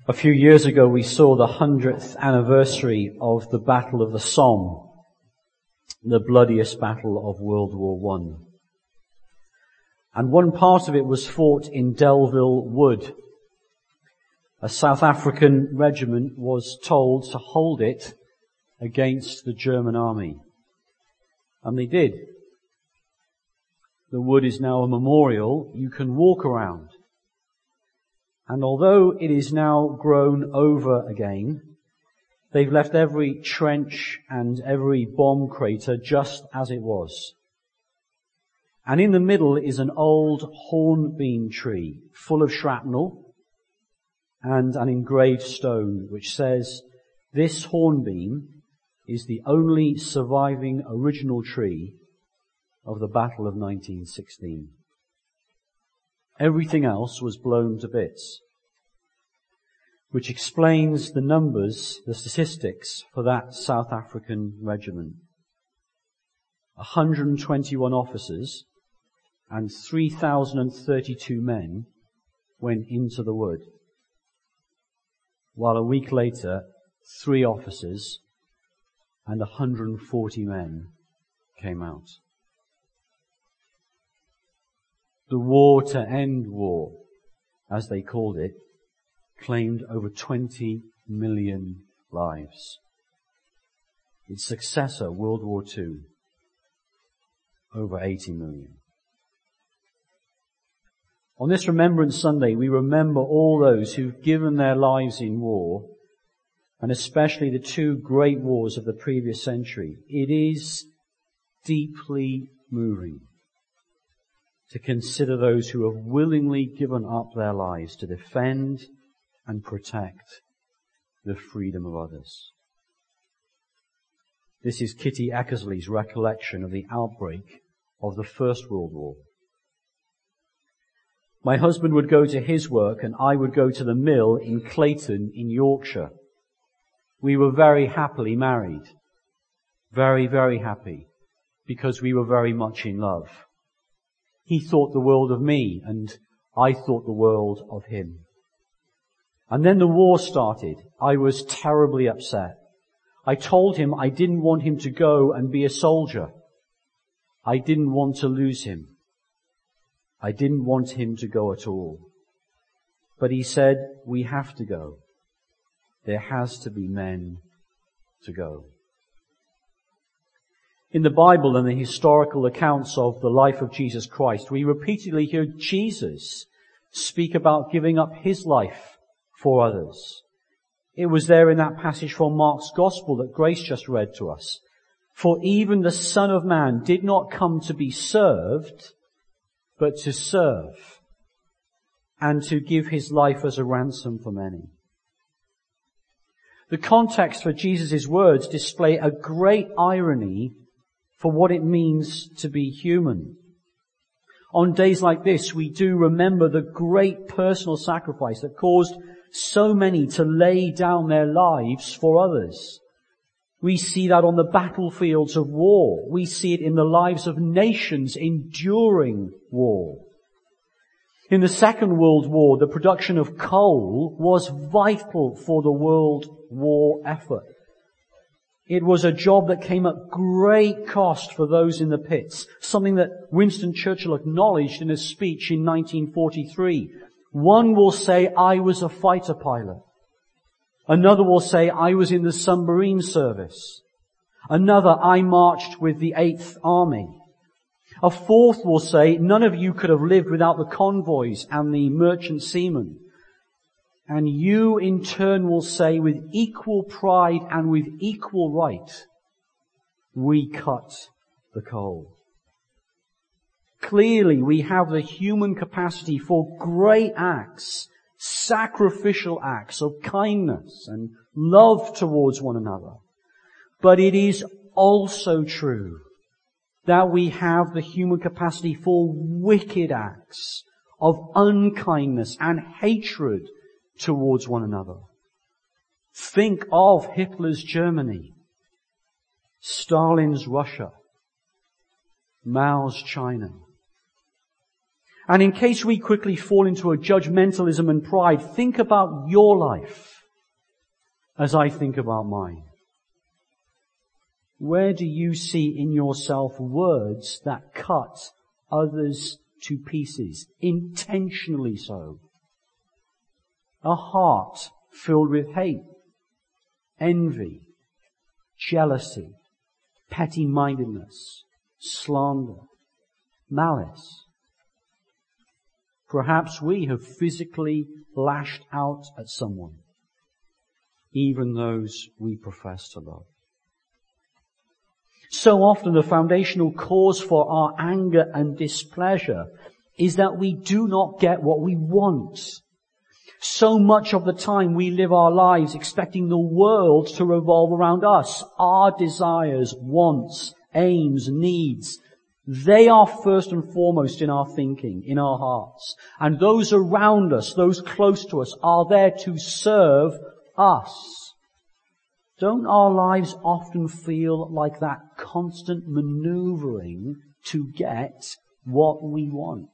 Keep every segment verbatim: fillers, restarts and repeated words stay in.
A few years ago we saw the hundredth anniversary of the Battle of the Somme, the bloodiest battle of World War One. And one part of it was fought in Delville Wood. A South African regiment was told to hold it against the German army. And they did. The wood is now a memorial you can walk around. And although it is now grown over again, they've left every trench and every bomb crater just as it was. And in the middle is an old hornbeam tree full of shrapnel and an engraved stone which says, "This hornbeam is the only surviving original tree of the Battle of nineteen sixteen. Everything else was blown to bits, which explains the numbers, the statistics for that South African regiment. one hundred twenty-one officers and three thousand thirty-two men went into the wood, while a week later, three officers and one hundred forty men came out. The war to end war, as they called it, claimed over twenty million lives. Its successor, World War Two, over eighty million. On this Remembrance Sunday, we remember all those who've given their lives in war, and especially the two great wars of the previous century. It is deeply moving to consider those who have willingly given up their lives to defend and protect the freedom of others. This is Kitty Eckersley's recollection of the outbreak of the First World War. My husband would go to his work and I would go to the mill in Clayton in Yorkshire. We were very happily married. Very, very happy, because we were very much in love. He thought the world of me and I thought the world of him. And then the war started. I was terribly upset. I told him I didn't want him to go and be a soldier. I didn't want to lose him. I didn't want him to go at all. But he said, we have to go. There has to be men to go. In the Bible and the historical accounts of the life of Jesus Christ, we repeatedly hear Jesus speak about giving up his life for others. It was there in that passage from Mark's Gospel that Grace just read to us. For even the Son of Man did not come to be served, but to serve, and to give his life as a ransom for many. The context for Jesus' words display a great irony for what it means to be human. On days like this, we do remember the great personal sacrifice that caused so many to lay down their lives for others. We see that on the battlefields of war. We see it in the lives of nations enduring war. In the Second World War, the production of coal was vital for the world war effort. It was a job that came at great cost for those in the pits, something that Winston Churchill acknowledged in a speech in nineteen forty-three. One will say, I was a fighter pilot. Another will say, I was in the submarine service. Another, I marched with the Eighth Army. A fourth will say, none of you could have lived without the convoys and the merchant seamen. And you in turn will say with equal pride and with equal right, we cut the coal. Clearly we have the human capacity for great acts, sacrificial acts of kindness and love towards one another. But it is also true that we have the human capacity for wicked acts of unkindness and hatred towards one another. Think of Hitler's Germany, Stalin's Russia, Mao's China. And in case we quickly fall into a judgmentalism and pride, think about your life as I think about mine. Where do you see in yourself words that cut others to pieces, intentionally so? A heart filled with hate, envy, jealousy, petty-mindedness, slander, malice. Perhaps we have physically lashed out at someone, even those we profess to love. So often the foundational cause for our anger and displeasure is that we do not get what we want. So much of the time we live our lives expecting the world to revolve around us. Our desires, wants, aims, needs, they are first and foremost in our thinking, in our hearts. And those around us, those close to us, are there to serve us. Don't our lives often feel like that constant maneuvering to get what we want?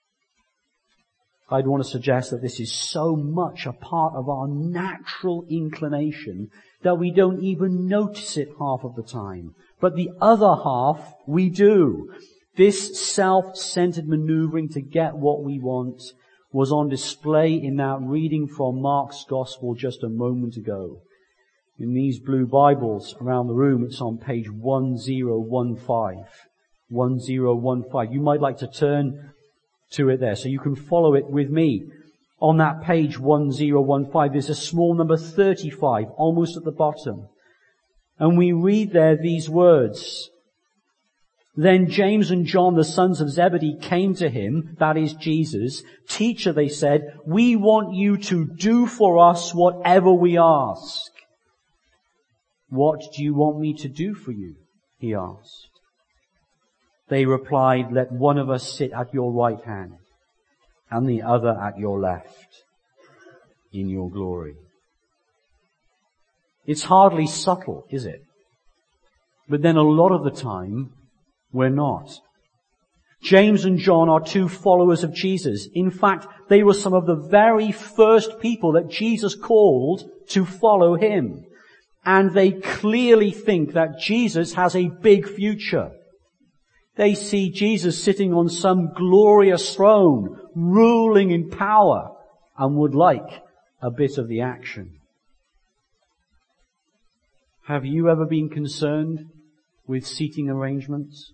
I'd want to suggest that this is so much a part of our natural inclination that we don't even notice it half of the time. But the other half, we do. This self-centered maneuvering to get what we want was on display in that reading from Mark's Gospel just a moment ago. In these blue Bibles around the room, it's on page one zero one five. one zero one five. You might like to turn to it there so you can follow it with me. On that page one zero one five, there's a small number thirty-five, almost at the bottom. And we read there these words. Then James and John, the sons of Zebedee, came to him, that is Jesus. Teacher, they said, we want you to do for us whatever we ask. What do you want me to do for you? He asked. They replied, let one of us sit at your right hand and the other at your left in your glory. It's hardly subtle, is it? But then a lot of the time, we're not. James and John are two followers of Jesus. In fact, they were some of the very first people that Jesus called to follow him. And they clearly think that Jesus has a big future. They see Jesus sitting on some glorious throne, ruling in power, and would like a bit of the action. Have you ever been concerned with seating arrangements?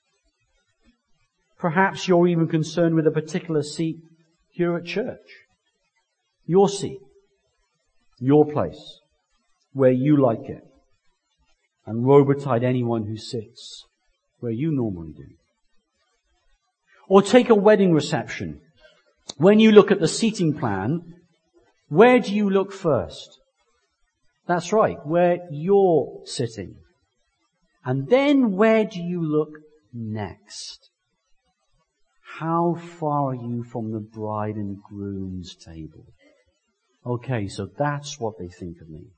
Perhaps you're even concerned with a particular seat here at church. Your seat. Your place. Where you like it. And woe betide anyone who sits where you normally do. Or take a wedding reception. When you look at the seating plan, where do you look first? That's right, where you're sitting. And then where do you look next? How far are you from the bride and groom's table? Okay, so that's what they think of me.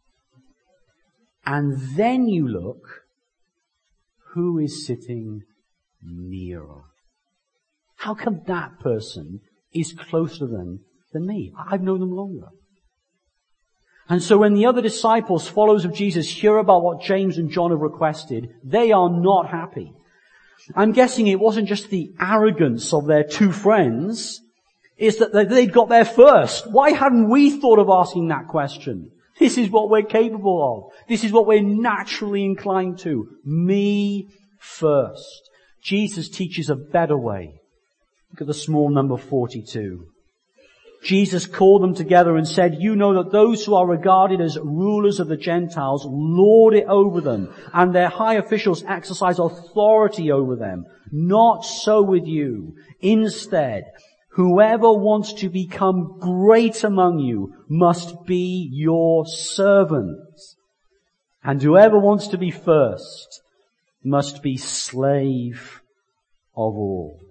And then you look, who is sitting nearer? How come that person is closer to them than me? I've known them longer. And so when the other disciples, followers of Jesus, hear about what James and John have requested, they are not happy. I'm guessing it wasn't just the arrogance of their two friends, it's that they'd got there first. Why hadn't we thought of asking that question? This is what we're capable of. This is what we're naturally inclined to. Me first. Jesus teaches a better way. Look at the small number forty-two. Jesus called them together and said, you know that those who are regarded as rulers of the Gentiles lord it over them, and their high officials exercise authority over them. Not so with you. Instead, whoever wants to become great among you must be your servant. And whoever wants to be first must be slave of all.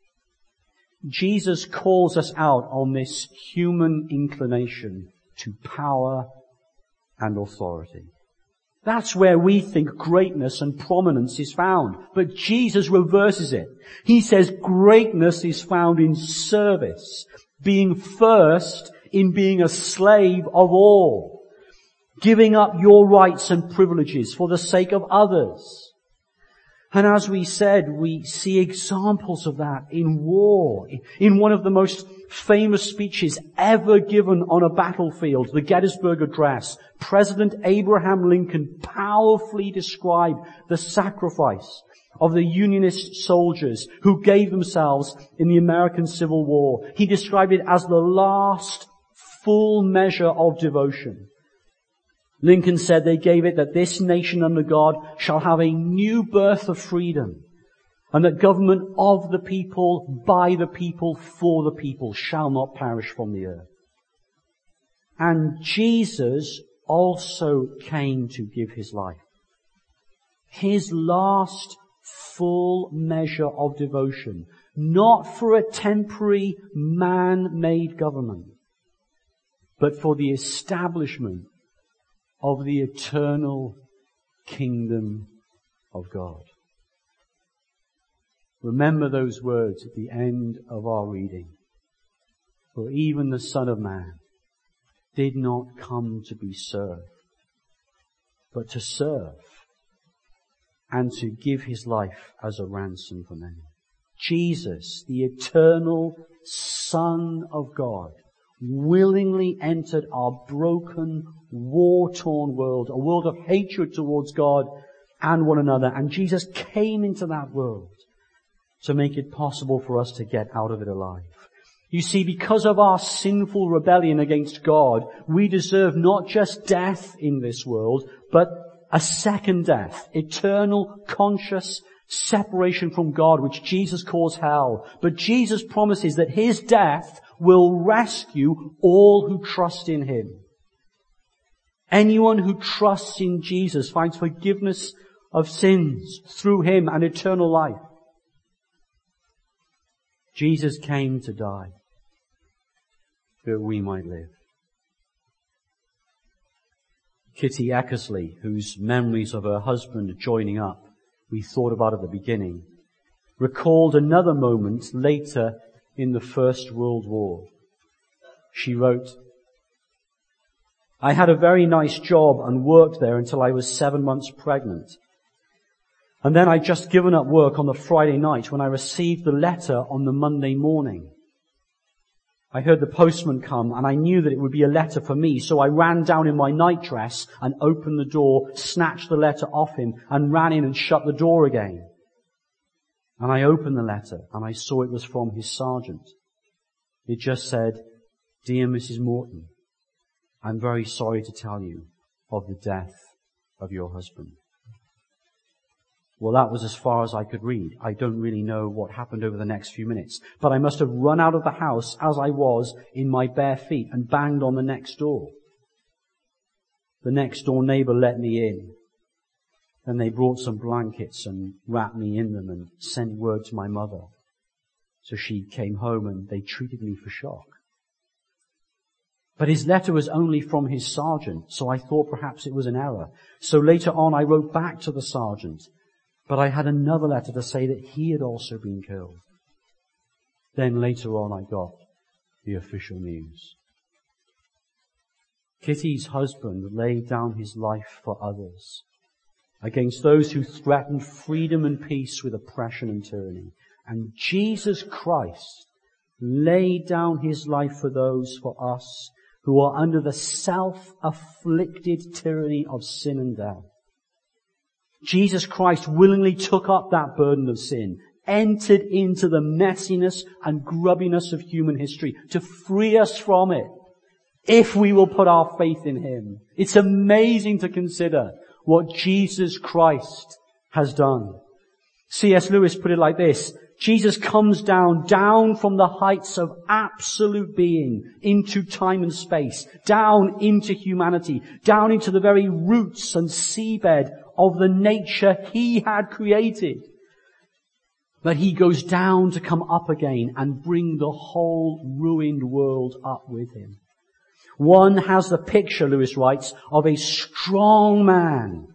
Jesus calls us out on this human inclination to power and authority. That's where we think greatness and prominence is found. But Jesus reverses it. He says greatness is found in service, being first in being a slave of all, giving up your rights and privileges for the sake of others. And as we said, we see examples of that in war. In one of the most famous speeches ever given on a battlefield, the Gettysburg Address, President Abraham Lincoln powerfully described the sacrifice of the Unionist soldiers who gave themselves in the American Civil War. He described it as the last full measure of devotion. Lincoln said they gave it that this nation under God shall have a new birth of freedom, and that government of the people, by the people, for the people shall not perish from the earth. And Jesus also came to give his life. His last full measure of devotion, not for a temporary man-made government, but for the establishment of the eternal kingdom of God. Remember those words at the end of our reading. For even the Son of Man did not come to be served, but to serve and to give his life as a ransom for many. Jesus, the eternal Son of God, willingly entered our broken, war-torn world, a world of hatred towards God and one another. And Jesus came into that world to make it possible for us to get out of it alive. You see, because of our sinful rebellion against God, we deserve not just death in this world, but a second death, eternal, conscious separation from God, which Jesus calls hell. But Jesus promises that his death will rescue all who trust in him. Anyone who trusts in Jesus finds forgiveness of sins through him and eternal life. Jesus came to die that we might live. Kitty Eckersley, whose memories of her husband joining up we thought about at the beginning, recalled another moment later in the First World War. She wrote, I had a very nice job and worked there until I was seven months pregnant. And then I'd just given up work on the Friday night when I received the letter on the Monday morning. I heard the postman come and I knew that it would be a letter for me, so I ran down in my nightdress and opened the door, snatched the letter off him and ran in and shut the door again. And I opened the letter and I saw it was from his sergeant. It just said, Dear Missus Morton, I'm very sorry to tell you of the death of your husband. Well, that was as far as I could read. I don't really know what happened over the next few minutes, but I must have run out of the house as I was in my bare feet and banged on the next door. The next door neighbor let me in. And they brought some blankets and wrapped me in them and sent word to my mother. So she came home and they treated me for shock. But his letter was only from his sergeant, so I thought perhaps it was an error. So later on I wrote back to the sergeant, but I had another letter to say that he had also been killed. Then later on I got the official news. Kitty's husband laid down his life for others, against those who threatened freedom and peace with oppression and tyranny. And Jesus Christ laid down his life for those, for us, who are under the self-afflicted tyranny of sin and death. Jesus Christ willingly took up that burden of sin, entered into the messiness and grubbiness of human history to free us from it, if we will put our faith in him. It's amazing to consider what Jesus Christ has done. C S Lewis put it like this: Jesus comes down, down from the heights of absolute being into time and space, down into humanity, down into the very roots and seabed of the nature he had created. But he goes down to come up again and bring the whole ruined world up with him. One has the picture, Lewis writes, of a strong man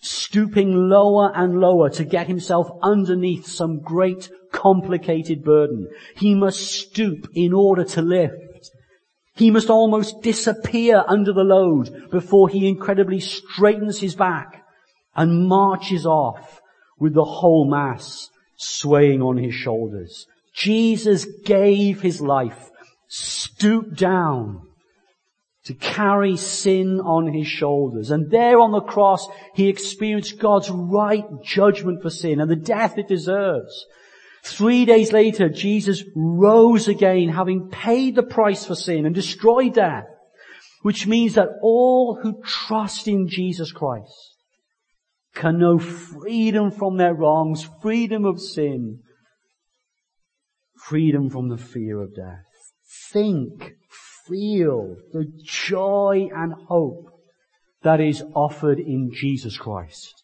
stooping lower and lower to get himself underneath some great complicated burden. He must stoop in order to lift. He must almost disappear under the load before he incredibly straightens his back and marches off with the whole mass swaying on his shoulders. Jesus gave his life, stooped down to carry sin on his shoulders. And there on the cross, he experienced God's right judgment for sin and the death it deserves. Three days later, Jesus rose again, having paid the price for sin and destroyed death, which means that all who trust in Jesus Christ can know freedom from their wrongs, freedom of sin, freedom from the fear of death. Think, feel the joy and hope that is offered in Jesus Christ.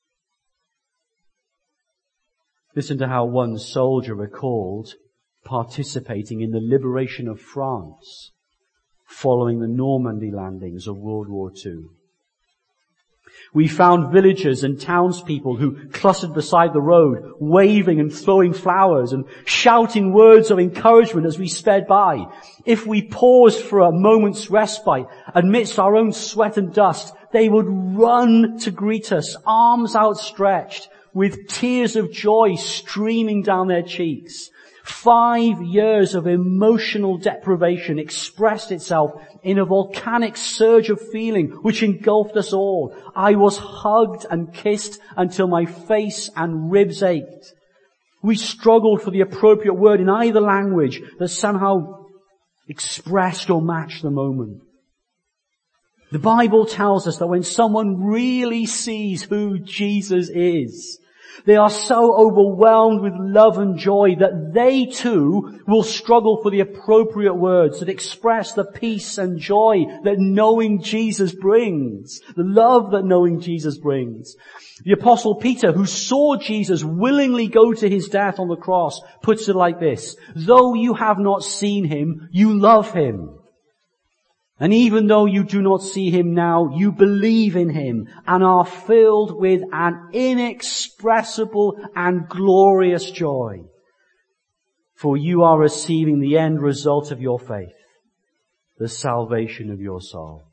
Listen to how one soldier recalled participating in the liberation of France following the Normandy landings of World War Two. We found villagers and townspeople who clustered beside the road, waving and throwing flowers and shouting words of encouragement as we sped by. If we paused for a moment's respite amidst our own sweat and dust, they would run to greet us, arms outstretched, with tears of joy streaming down their cheeks. Five years of emotional deprivation expressed itself in a volcanic surge of feeling which engulfed us all. I was hugged and kissed until my face and ribs ached. We struggled for the appropriate word in either language that somehow expressed or matched the moment. The Bible tells us that when someone really sees who Jesus is, they are so overwhelmed with love and joy that they too will struggle for the appropriate words that express the peace and joy that knowing Jesus brings, the love that knowing Jesus brings. The Apostle Peter, who saw Jesus willingly go to his death on the cross, puts it like this: though you have not seen him, you love him. And even though you do not see him now, you believe in him and are filled with an inexpressible and glorious joy. For you are receiving the end result of your faith, the salvation of your soul.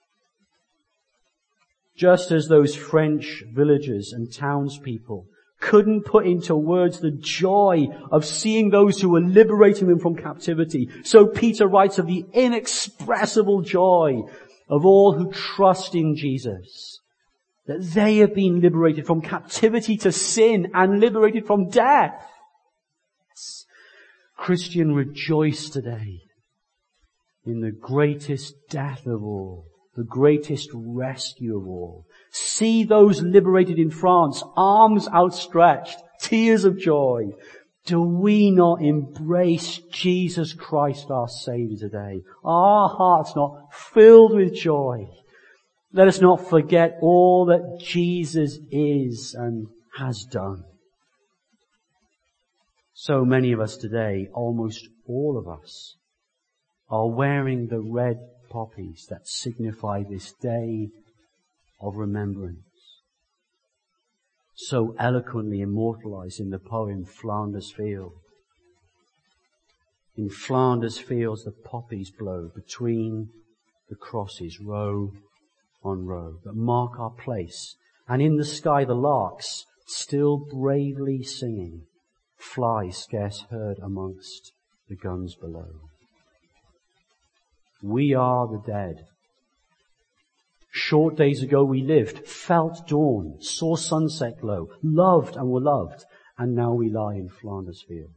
Just as those French villagers and townspeople couldn't put into words the joy of seeing those who were liberating them from captivity, so Peter writes of the inexpressible joy of all who trust in Jesus, that they have been liberated from captivity to sin and liberated from death. Yes. Christian, rejoice today in the greatest death of all, the greatest rescue of all. See those liberated in France, arms outstretched, tears of joy. Do we not embrace Jesus Christ our Savior today? Are our hearts not filled with joy? Let us not forget all that Jesus is and has done. So many of us today, almost all of us, are wearing the red poppies that signify this day of remembrance, so eloquently immortalized in the poem Flanders Field. In Flanders Fields the poppies blow between the crosses, row on row, that mark our place, and in the sky the larks, still bravely singing, fly scarce heard amongst the guns below. We are the dead. Short days ago we lived, felt dawn, saw sunset glow, loved and were loved, and now we lie in Flanders Field.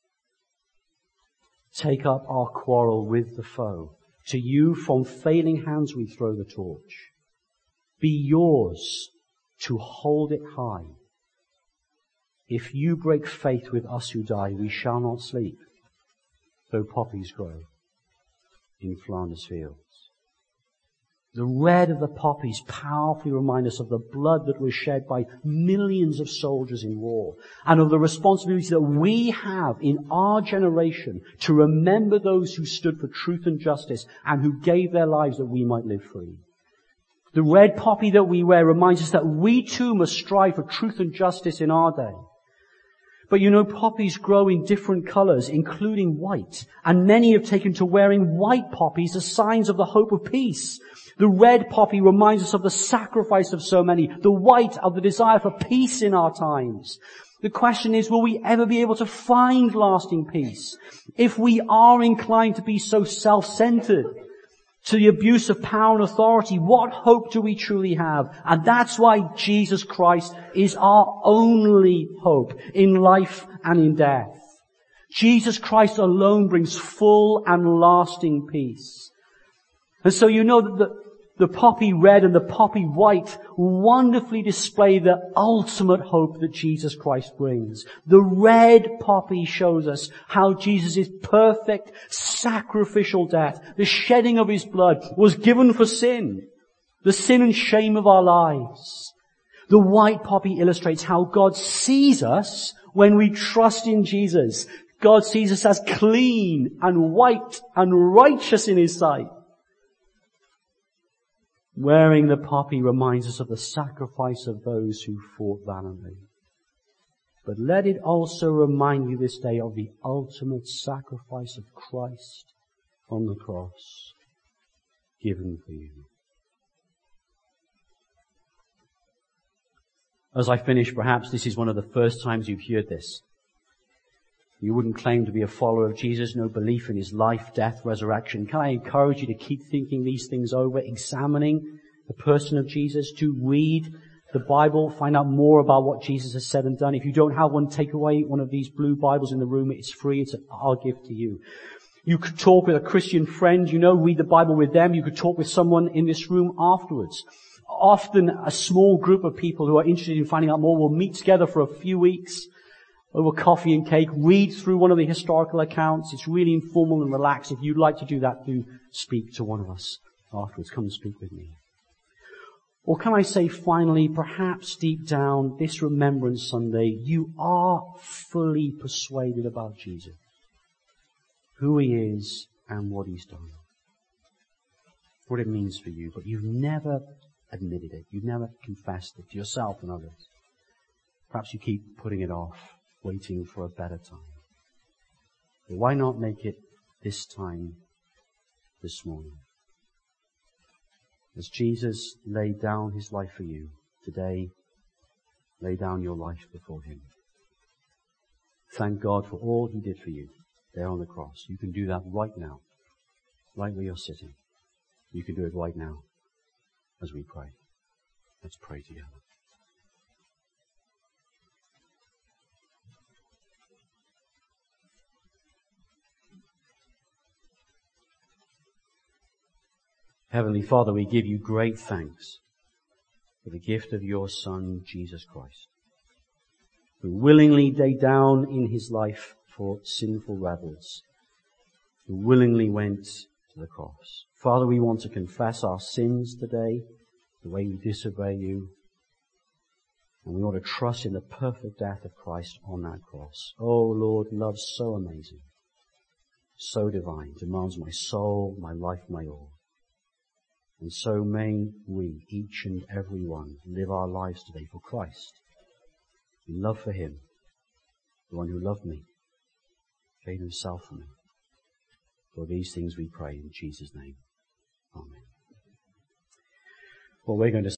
Take up our quarrel with the foe. To you from failing hands we throw the torch. Be yours to hold it high. If you break faith with us who die, we shall not sleep, though poppies grow in Flanders Fields. The red of the poppies powerfully remind us of the blood that was shed by millions of soldiers in war, and of the responsibility that we have in our generation to remember those who stood for truth and justice and who gave their lives that we might live free. The red poppy that we wear reminds us that we too must strive for truth and justice in our day. But you know, poppies grow in different colors, including white, and many have taken to wearing white poppies as signs of the hope of peace. The red poppy reminds us of the sacrifice of so many, the white of the desire for peace in our times. The question is, will we ever be able to find lasting peace? If we are inclined to be so self-centered, to the abuse of power and authority, what hope do we truly have? And that's why Jesus Christ is our only hope in life and in death. Jesus Christ alone brings full and lasting peace. And so you know that the, the poppy red and the poppy white wonderfully display the ultimate hope that Jesus Christ brings. The red poppy shows us how Jesus' perfect sacrificial death, the shedding of His blood, was given for sin, the sin and shame of our lives. The white poppy illustrates how God sees us when we trust in Jesus. God sees us as clean and white and righteous in His sight. Wearing the poppy reminds us of the sacrifice of those who fought valiantly. But let it also remind you this day of the ultimate sacrifice of Christ on the cross, given for you. As I finish, perhaps this is one of the first times you've heard this. You wouldn't claim to be a follower of Jesus, no belief in His life, death, resurrection. Can I encourage you to keep thinking these things over, examining the person of Jesus, to read the Bible, find out more about what Jesus has said and done. If you don't have one, take away one of these blue Bibles in the room. It's free. It's our gift to you. You could talk with a Christian friend, you know, read the Bible with them. You could talk with someone in this room afterwards. Often a small group of people who are interested in finding out more will meet together for a few weeks over coffee and cake, read through one of the historical accounts. It's really informal and relaxed. If you'd like to do that, do speak to one of us afterwards. Come and speak with me. Or can I say finally, perhaps deep down this Remembrance Sunday, you are fully persuaded about Jesus, who He is and what He's done, what it means for you, but you've never admitted it. You've never confessed it to yourself and others. Perhaps you keep putting it off, waiting for a better time. But why not make it this time, this morning? As Jesus laid down His life for you, today, lay down your life before Him. Thank God for all He did for you there on the cross. You can do that right now, right where you're sitting. You can do it right now as we pray. Let's pray together. Heavenly Father, we give you great thanks for the gift of your Son, Jesus Christ, who willingly laid down in His life for sinful rebels, who willingly went to the cross. Father, we want to confess our sins today, the way we disobey you, and we want to trust in the perfect death of Christ on that cross. Oh Lord, love so amazing, so divine, demands my soul, my life, my all. And so may we, each and every one, live our lives today for Christ, in love for Him, the one who loved me, gave Himself for me. For these things we pray in Jesus' name. Amen. Well, we're going to